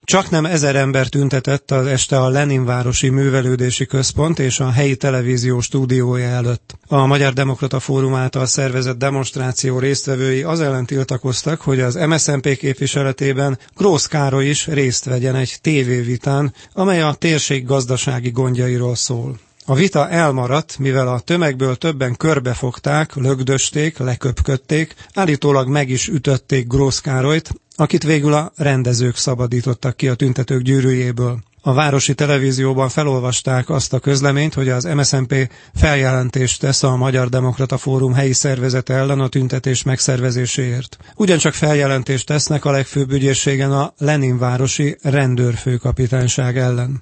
Csaknem 1000 ember tüntetett az este a Leninvárosi Művelődési Központ és a helyi televízió stúdiója előtt. A Magyar Demokrata Fórum által szervezett demonstráció résztvevői az ellen tiltakoztak, hogy az MSZNP képviseletében Grósz Károly is részt vegyen egy tévévitán, amely a térség gazdasági gondjairól szól. A vita elmaradt, mivel a tömegből többen körbefogták, lögdösték, leköpködték, állítólag meg is ütötték Grósz Károlyt, akit végül a rendezők szabadítottak ki a tüntetők gyűrűjéből. A városi televízióban felolvasták azt a közleményt, hogy az MSZNP feljelentést tesz a Magyar Demokrata Fórum helyi szervezete ellen a tüntetés megszervezéséért. Ugyancsak feljelentést tesznek a legfőbb ügyészségen a Leninvárosi rendőrfőkapitányság ellen.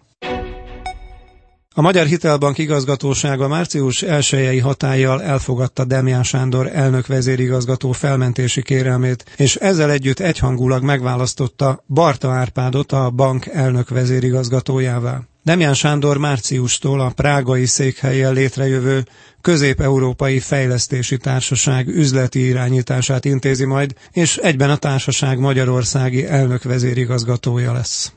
A Magyar Hitelbank igazgatósága március 1-i hatállyal elfogadta Demján Sándor elnök vezérigazgató felmentési kérelmét, és ezzel együtt egyhangulag megválasztotta Barta Árpádot a bank elnök vezérigazgatójává. Demján Sándor márciustól a prágai székhelyen létrejövő Közép-Európai Fejlesztési Társaság üzleti irányítását intézi majd, és egyben a társaság magyarországi elnök vezérigazgatója lesz.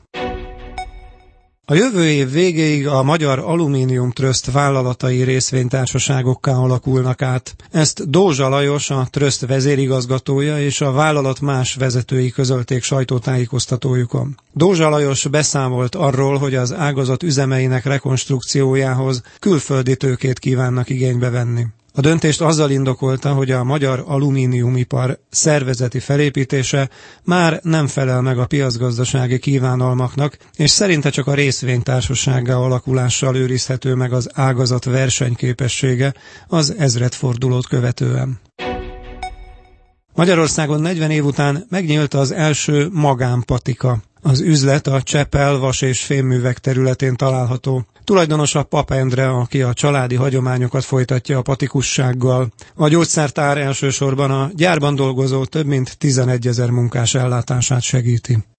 A jövő év végéig a Magyar Alumínium Trust vállalatai részvénytársaságokká alakulnak át. Ezt Dózsa Lajos, a Trust vezérigazgatója és a vállalat más vezetői közölték sajtótájékoztatójukon. Dózsa Lajos beszámolt arról, hogy az ágazat üzemeinek rekonstrukciójához külföldi tőkét kívánnak igénybe venni. A döntést azzal indokolta, hogy a magyar alumíniumipar szervezeti felépítése már nem felel meg a piacgazdasági kívánalmaknak, és szerinte csak a részvénytársasággá alakulással őrizhető meg az ágazat versenyképessége az ezredfordulót követően. Magyarországon 40 év után megnyílt az első magánpatika. Az üzlet a Csepel vas- és fémművek területén található. Tulajdonosa Pap Endre, aki a családi hagyományokat folytatja a patikussággal. A gyógyszertár elsősorban a gyárban dolgozó több mint 11 000 munkás ellátását segíti.